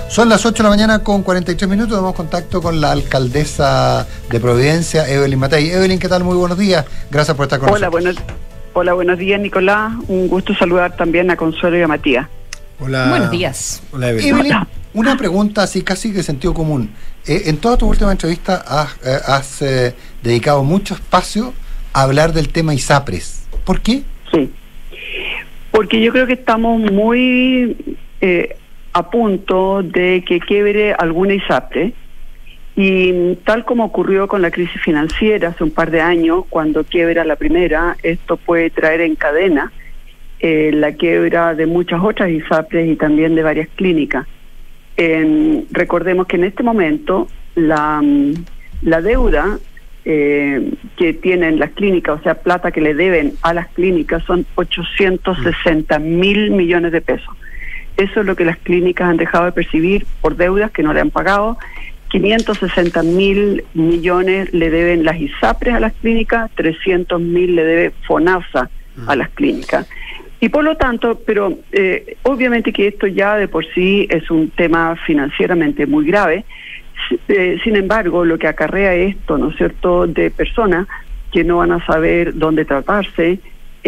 Son las 8 de la mañana con 43 minutos. Tenemos contacto con la alcaldesa de Providencia, Evelyn Matei. Evelyn, ¿qué tal? Muy buenos días. Gracias por estar con nosotros. Hola, buenos días, Nicolás. Un gusto saludar también a Consuelo y a Matías. Hola. Buenos días. Hola, Evelyn. Una pregunta así casi de sentido común. En toda tu última entrevista has dedicado mucho espacio a hablar del tema ISAPRES. ¿Por qué? Sí, porque yo creo que estamos muy a punto de que quiebre alguna ISAPRE, y tal como ocurrió con la crisis financiera hace un par de años, cuando quiebra la primera, esto puede traer en cadena la quiebra de muchas otras ISAPRES y también de varias clínicas. Recordemos que en este momento la deuda que tienen las clínicas, o sea, plata que le deben a las clínicas, son 860.000 millones de pesos. Eso es lo que las clínicas han dejado de percibir por deudas que no le han pagado. 560.000 millones le deben las ISAPRES a las clínicas, 300.000 le debe FONASA a las clínicas. Y por lo tanto, pero obviamente que esto ya de por sí es un tema financieramente muy grave. Sin embargo, lo que acarrea esto, ¿no es cierto?, de personas que no van a saber dónde tratarse,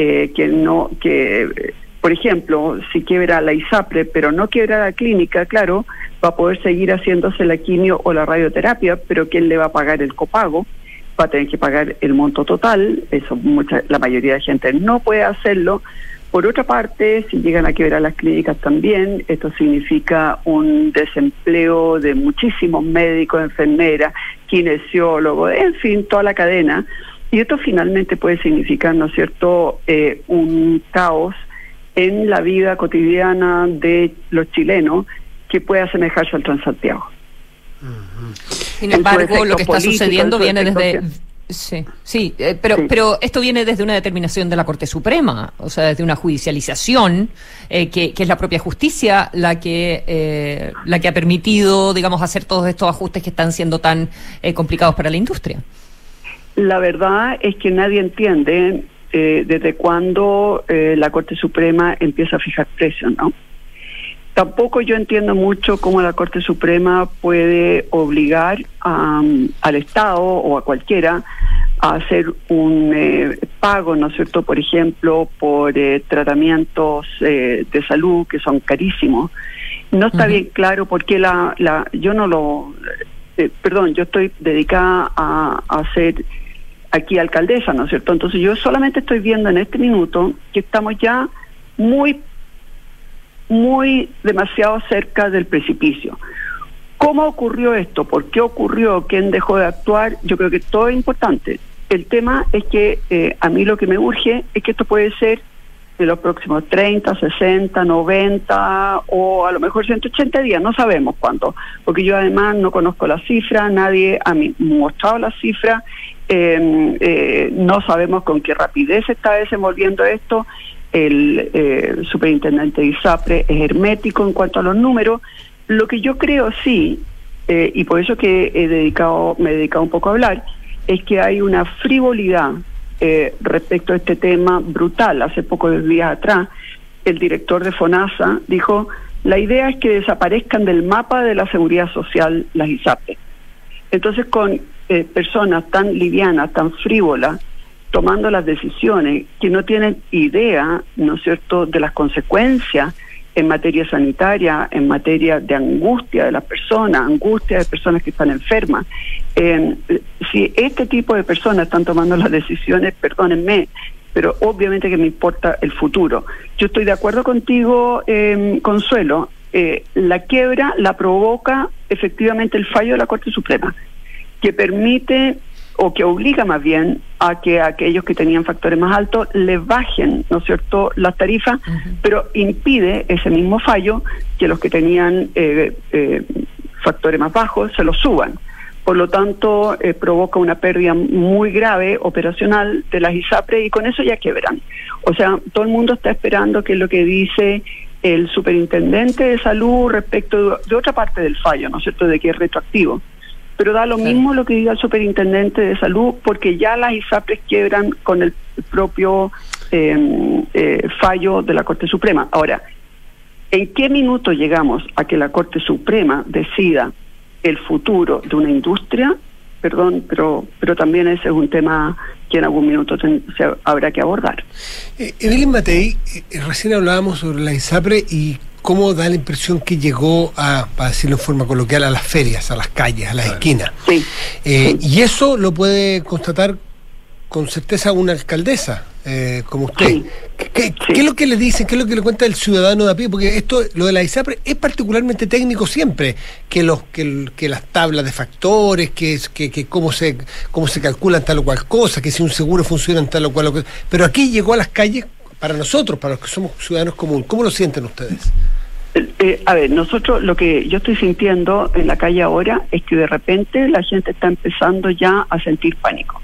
por ejemplo, si quiebra la ISAPRE, pero no quiebra la clínica, claro, va a poder seguir haciéndose la quimio o la radioterapia, pero ¿quién le va a pagar el copago? Va a tener que pagar el monto total. Eso la mayoría de gente no puede hacerlo. Por otra parte, si llegan a quebrar las clínicas también, esto significa un desempleo de muchísimos médicos, enfermeras, kinesiólogos, en fin, toda la cadena. Y esto finalmente puede significar, ¿no es cierto?, un caos en la vida cotidiana de los chilenos que puede asemejarse al Transantiago. Sin embargo, lo que está sucediendo viene desde... Sí, pero esto viene desde una determinación de la Corte Suprema, o sea, desde una judicialización que es la propia justicia la que ha permitido, digamos, hacer todos estos ajustes que están siendo tan complicados para la industria. La verdad es que nadie entiende desde cuándo la Corte Suprema empieza a fijar precios, ¿no? Tampoco yo entiendo mucho cómo la Corte Suprema puede obligar al Estado o a cualquiera a hacer un pago, ¿no es cierto?, por ejemplo, por tratamientos de salud que son carísimos. No está bien claro por qué yo estoy dedicada a ser aquí alcaldesa, ¿no es cierto? Entonces yo solamente estoy viendo en este minuto que estamos ya muy demasiado cerca del precipicio. ¿Cómo ocurrió esto? ¿Por qué ocurrió? ¿Quién dejó de actuar? Yo creo que todo es importante. El tema es que a mí lo que me urge es que esto puede ser de los próximos 30, 60, 90 o a lo mejor 180 días, no sabemos cuánto, porque yo además no conozco la cifra, nadie ha mostrado la cifra, no sabemos con qué rapidez se está desenvolviendo esto. El superintendente de ISAPRE es hermético en cuanto a los números. Lo que yo creo sí, y por eso que me he dedicado un poco a hablar, es que hay una frivolidad respecto a este tema brutal. Hace pocos días atrás, el director de FONASA dijo, la idea es que desaparezcan del mapa de la seguridad social las ISAPRE. Entonces, con personas tan livianas, tan frívolas, tomando las decisiones, que no tienen idea, ¿no es cierto?, de las consecuencias en materia sanitaria, en materia de angustia de las personas, angustia de personas que están enfermas. Si este tipo de personas están tomando las decisiones, perdónenme, pero obviamente que me importa el futuro. Yo estoy de acuerdo contigo, Consuelo, la quiebra la provoca efectivamente el fallo de la Corte Suprema, que permite o que obliga más bien a que aquellos que tenían factores más altos le bajen, ¿no es cierto?, las tarifas, pero impide ese mismo fallo que los que tenían factores más bajos se los suban. Por lo tanto, provoca una pérdida muy grave operacional de las ISAPRE y con eso ya quiebran. O sea, todo el mundo está esperando qué es lo que dice el superintendente de salud respecto de otra parte del fallo, ¿no es cierto?, de que es retroactivo. Pero da lo mismo lo que diga el superintendente de salud, porque ya las ISAPRES quiebran con el propio fallo de la Corte Suprema. Ahora, ¿En qué minuto llegamos a que la Corte Suprema decida el futuro de una industria? Perdón, pero también ese es un tema que en algún minuto se habrá que abordar. Evelyn Matei, recién hablábamos sobre la ISAPRE y cómo da la impresión que llegó para decirlo en forma coloquial, a las ferias, a las calles, a las esquinas. Sí. Y eso lo puede constatar con certeza una alcaldesa como usted. Sí. ¿Qué es lo que le dicen? ¿Qué es lo que le cuenta el ciudadano de a pie? Porque esto, lo de la ISAPRE, es particularmente técnico siempre, que las tablas de factores, que cómo se calculan tal o cual cosa, que si un seguro funciona en tal o cual cosa. Pero aquí llegó a las calles para nosotros, para los que somos ciudadanos comunes. ¿Cómo lo sienten ustedes? A ver, nosotros, lo que yo estoy sintiendo en la calle ahora es que de repente la gente está empezando ya a sentir pánico.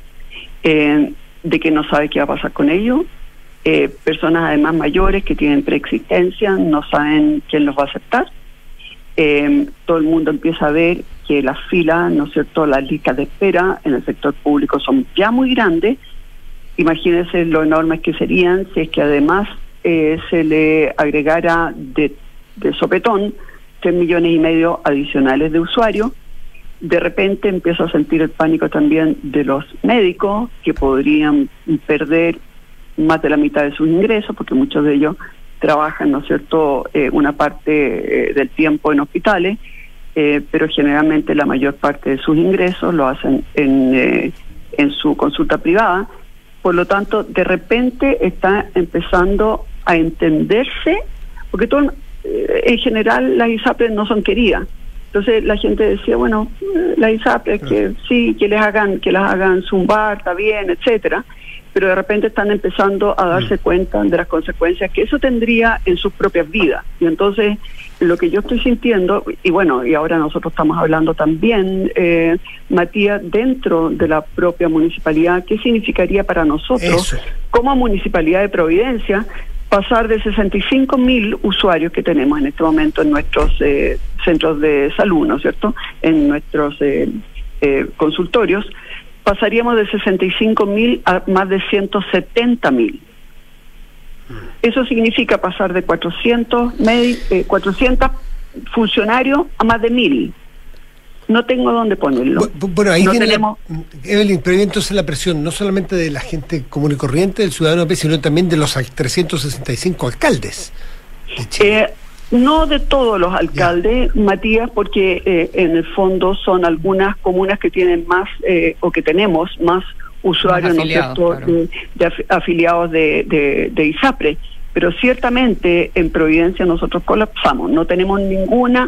De que no sabe qué va a pasar con ellos. Personas además mayores que tienen preexistencia, no saben quién los va a aceptar. Todo el mundo empieza a ver que las filas, ¿no es cierto?, las listas de espera en el sector público son ya muy grandes. Imagínense lo enormes que serían si es que además se le agregara de sopetón 3,5 millones adicionales de usuarios. De repente empiezo a sentir el pánico también de los médicos, que podrían perder más de la mitad de sus ingresos, porque muchos de ellos trabajan, ¿no es cierto?, una parte del tiempo en hospitales, pero generalmente la mayor parte de sus ingresos lo hacen en su consulta privada. Por lo tanto, de repente está empezando a entenderse, porque en general las ISAPRES no son queridas. Entonces la gente decía, bueno, la ISAPRE, que sí, que las hagan zumbar, está bien, etcétera, pero de repente están empezando a darse cuenta de las consecuencias que eso tendría en sus propias vidas. Y entonces lo que yo estoy sintiendo, y bueno, y ahora nosotros estamos hablando también, Matías, dentro de la propia municipalidad, ¿qué significaría para nosotros como Municipalidad de Providencia pasar de 65.000 usuarios que tenemos en este momento en nuestros centros de salud, ¿no es cierto?, en nuestros consultorios? Pasaríamos de 65.000 a más de 170.000. Eso significa pasar de 400 funcionarios a más de 1.000. No tengo dónde ponerlo. Bueno, ahí tenemos, Evelyn, pero entonces la presión no solamente de la gente común y corriente, del ciudadano a pie, sino también de los 365 alcaldes de Chile. No de todos los alcaldes, Matías, porque en el fondo son algunas comunas que tienen más, o que tenemos más usuarios, ¿no es cierto?, de afiliados de ISAPRE. Pero ciertamente en Providencia nosotros colapsamos, no tenemos ninguna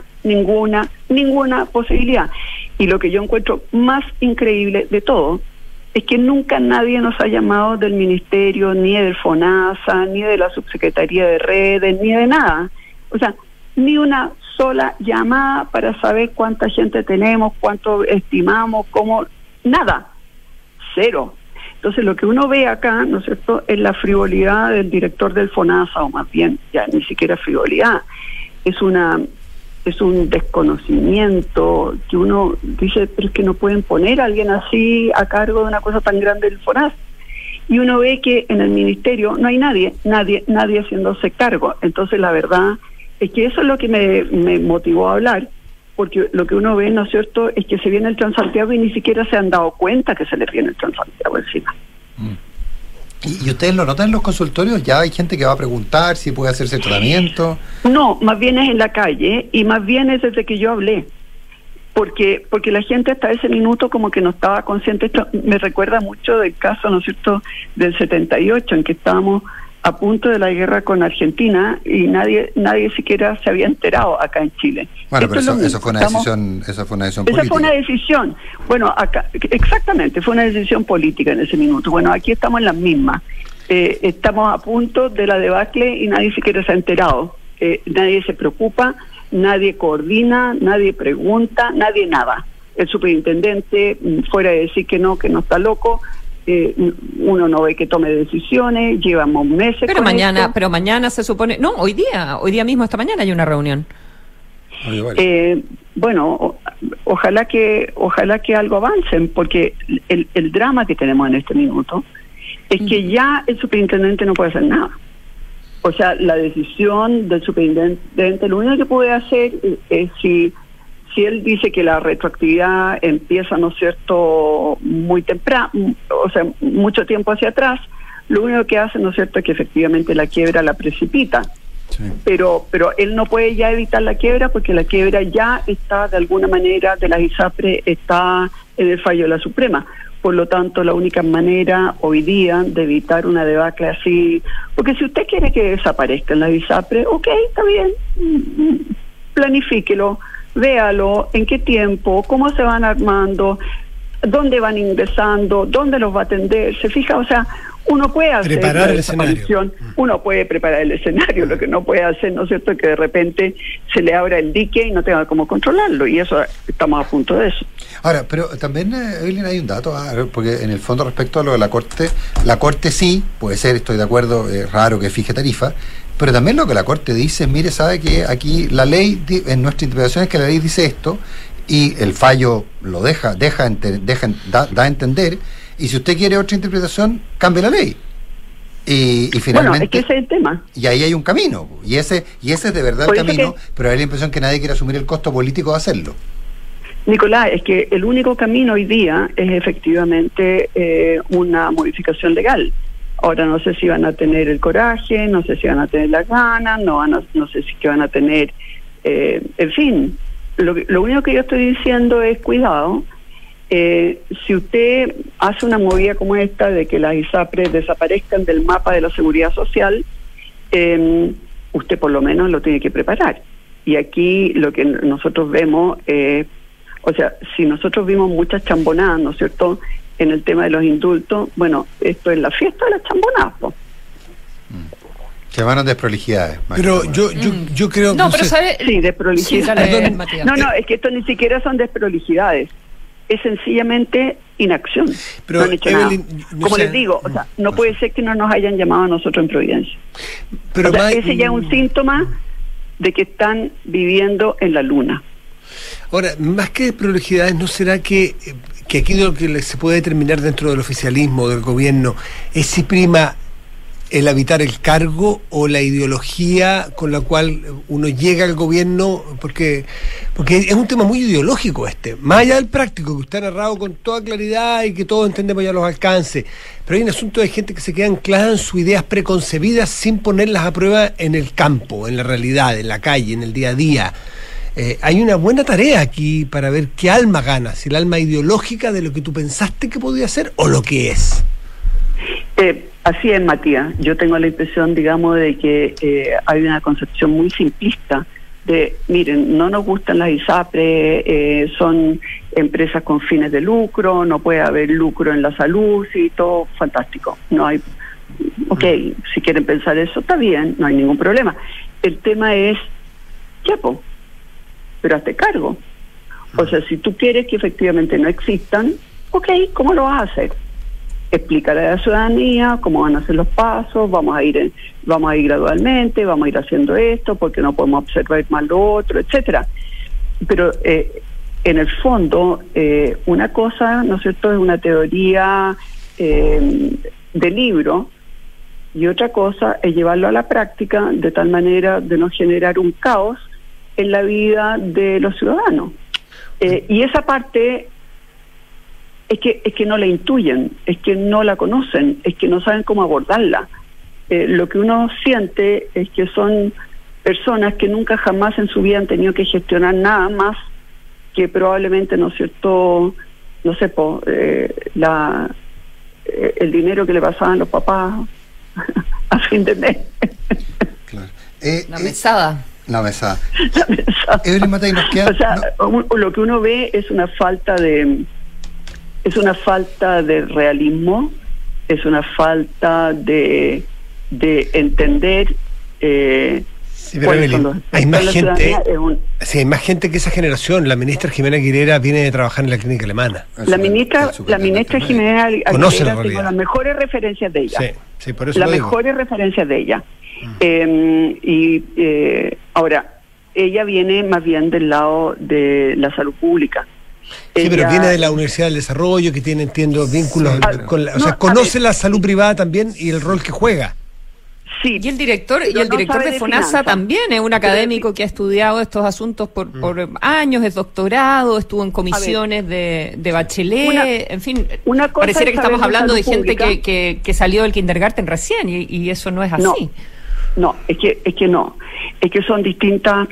posibilidad. Y lo que yo encuentro más increíble de todo es que nunca nadie nos ha llamado del Ministerio, ni del FONASA, ni de la Subsecretaría de Redes, ni de nada. O sea, ni una sola llamada para saber cuánta gente tenemos, cuánto estimamos, cómo, nada, cero. Entonces lo que uno ve acá, ¿no es cierto?, es la frivolidad del director del FONASA, o más bien, ya ni siquiera frivolidad, es un desconocimiento que uno dice, pero es que no pueden poner a alguien así a cargo de una cosa tan grande del FONASA. Y uno ve que en el ministerio no hay nadie haciéndose cargo. Entonces la verdad es que eso es lo que me motivó a hablar, porque lo que uno ve, ¿no es cierto?, es que se viene el Transantiago y ni siquiera se han dado cuenta que se les viene el Transantiago encima. ¿Y ustedes lo notan en los consultorios? ¿Ya hay gente que va a preguntar si puede hacerse tratamiento? No, más bien es en la calle, y más bien es desde que yo hablé. Porque la gente hasta ese minuto como que no estaba consciente. Esto me recuerda mucho del caso, ¿no es cierto?, del 78, en que estábamos a punto de la guerra con Argentina y nadie siquiera se había enterado acá en Chile. Bueno, pero eso fue una decisión política. Esa fue una decisión, bueno, acá exactamente, fue una decisión política en ese minuto. Bueno, aquí estamos en las mismas. Estamos a punto de la debacle y nadie siquiera se ha enterado. Nadie se preocupa, nadie coordina, nadie pregunta, nadie nada. El superintendente, fuera de decir que no está loco, uno no ve que tome decisiones, llevamos meses. Pero mañana se supone, no, hoy día mismo, esta mañana hay una reunión. Bueno, ojalá que algo avancen, porque el drama que tenemos en este minuto es que ya el superintendente no puede hacer nada. O sea, la decisión del superintendente, lo único que puede hacer es si él dice que la retroactividad empieza, ¿no es cierto?, muy temprano, o sea, mucho tiempo hacia atrás, lo único que hace, ¿no es cierto?, es que efectivamente la quiebra la precipita. Sí. Pero él no puede ya evitar la quiebra porque la quiebra ya está, de alguna manera, de las ISAPRE, está en el fallo de la Suprema. Por lo tanto, la única manera hoy día de evitar una debacle así, porque si usted quiere que desaparezcan las ISAPRE, ok, está bien, planifíquelo, véalo, en qué tiempo, cómo se van armando, dónde van ingresando, dónde los va a atender, se fija, o sea, uno puede hacer preparar el escenario. Uno puede preparar el escenario, lo que no puede hacer, ¿no es cierto?, es que de repente se le abra el dique y no tenga cómo controlarlo, y eso estamos a punto de eso. Ahora, pero también, Evelyn, hay un dato, porque en el fondo respecto a lo de la Corte sí, puede ser, estoy de acuerdo, es raro que fije tarifa, pero también lo que la Corte dice es, mire, sabe que aquí la ley, en nuestra interpretación es que la ley dice esto, y el fallo lo da a entender, y si usted quiere otra interpretación, cambie la ley. Y finalmente... Bueno, es que ese es el tema. Y ahí hay un camino, y ese es de verdad el camino, pero hay la impresión que nadie quiere asumir el costo político de hacerlo. Nicolás, es que el único camino hoy día es efectivamente una modificación legal. Ahora no sé si van a tener el coraje, no sé si van a tener las ganas, no sé si van a tener... en fin, lo único que yo estoy diciendo es cuidado. Si usted hace una movida como esta de que las ISAPRE desaparezcan del mapa de la seguridad social, usted por lo menos lo tiene que preparar. Y aquí lo que nosotros vemos, o sea, si nosotros vimos muchas chambonadas, ¿no es cierto?, en el tema de los indultos, bueno, esto es la fiesta de las chambonadas, ¿no? Que van a desprolijidades. Pero yo creo... No, pero ¿sabe? Sí, desprolijidades. Sí, no, es que esto ni siquiera son desprolijidades. Es sencillamente inacción. Pero, no han hecho Evelyn, nada. Como les digo, o sea, no puede ser que no nos hayan llamado a nosotros en Providencia. Pero o sea, ese ya es un síntoma de que están viviendo en la luna. Ahora, más que desprolijidades, ¿no será que aquí lo que se puede determinar dentro del oficialismo, del gobierno, es si prima el habitar el cargo o la ideología con la cual uno llega al gobierno? Porque es un tema muy ideológico más allá del práctico, que usted ha narrado con toda claridad y que todos entendemos ya los alcances, pero hay un asunto de gente que se queda anclada en sus ideas preconcebidas sin ponerlas a prueba en el campo, en la realidad, en la calle, en el día a día. Hay una buena tarea aquí para ver qué alma gana, si el alma ideológica de lo que tú pensaste que podía ser o lo que es. Así es, Matías. Yo tengo la impresión, digamos, de que hay una concepción muy simplista de, miren, no nos gustan las ISAPRE, son empresas con fines de lucro, no puede haber lucro en la salud, sí, todo fantástico. No hay, ok, si quieren pensar eso, está bien, no hay ningún problema. El tema es, pero hazte cargo. O sea, si tú quieres que efectivamente no existan, ok, ¿cómo lo vas a hacer? Explícale a la ciudadanía cómo van a ser los pasos, vamos a ir gradualmente, vamos a ir haciendo esto, porque no podemos observar más lo otro, etcétera. Pero en el fondo, una cosa, ¿no es cierto?, es una teoría de libro, y otra cosa es llevarlo a la práctica de tal manera de no generar un caos en la vida de los ciudadanos. Y esa parte es que no la intuyen, es que no la conocen, es que no saben cómo abordarla. Lo que uno siente es que son personas que nunca jamás en su vida han tenido que gestionar nada más que probablemente, ¿no es cierto?, no sé, el dinero que le pasaban los papás a fin de mes. Claro. La mesada. La mesada. Evelyn Matei, nos queda... O sea, lo que uno ve es una falta de realismo, es una falta de entender. Sí, pero Evelyn, hay más gente que esa generación. La ministra Jimena Aguilera viene de trabajar en la clínica alemana. La ministra Jimena Aguilera, tengo las mejores referencias de ella. Sí, por eso las mejores referencias de ella. Ahora, ella viene más bien del lado de la salud pública. Sí, pero viene de la Universidad del Desarrollo, que tiene, entiendo, vínculos con la... O sea, conoce la salud privada también y el rol que juega. Sí, y el director de FONASA también es un académico que ha estudiado estos asuntos por años, es doctorado, estuvo en comisiones de Bachelet, en fin, pareciera que estamos hablando de gente que salió del kindergarten recién y eso no es así. No, es que son distintas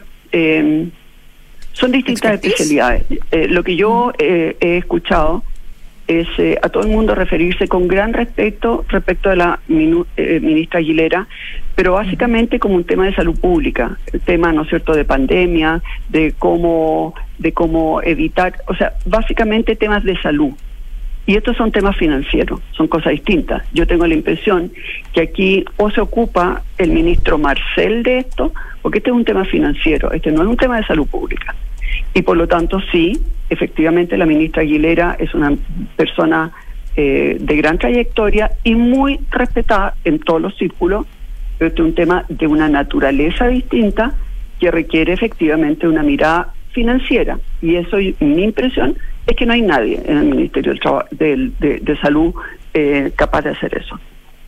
especialidades. Lo que yo he escuchado es a todo el mundo referirse con gran respeto respecto de la ministra Aguilera, pero básicamente como un tema de salud pública, el tema, ¿no es cierto?, de pandemia, de cómo evitar, o sea, básicamente temas de salud. Y estos son temas financieros, son cosas distintas. Yo tengo la impresión que aquí o se ocupa el ministro Marcel de esto, porque este es un tema financiero, este no es un tema de salud pública. Y por lo tanto, sí, efectivamente la ministra Aguilera es una persona de gran trayectoria y muy respetada en todos los círculos, pero este es un tema de una naturaleza distinta que requiere efectivamente una mirada financiera. Y eso, mi impresión, es que no hay nadie en el Ministerio de Salud capaz de hacer eso.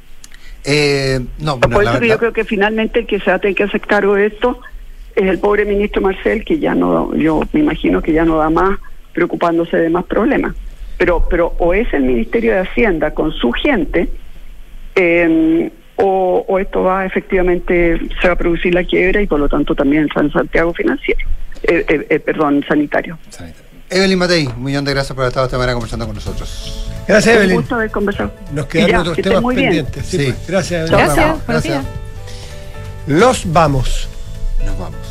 Por eso que yo creo que finalmente el que se va a tener que hacer cargo de esto es el pobre ministro Marcel, que ya no, yo me imagino que ya no da más preocupándose de más problemas. Pero o es el Ministerio de Hacienda con su gente, o esto va efectivamente, se va a producir la quiebra y por lo tanto también el San Santiago financiero, sanitario. Evelyn Matei, un millón de gracias por haber estado esta manera conversando con nosotros. Gracias, Evelyn. Un gusto haber conversado. Nos quedan otros temas pendientes. Sí. Gracias, Evelyn. Gracias. Nos vamos. Nos vamos.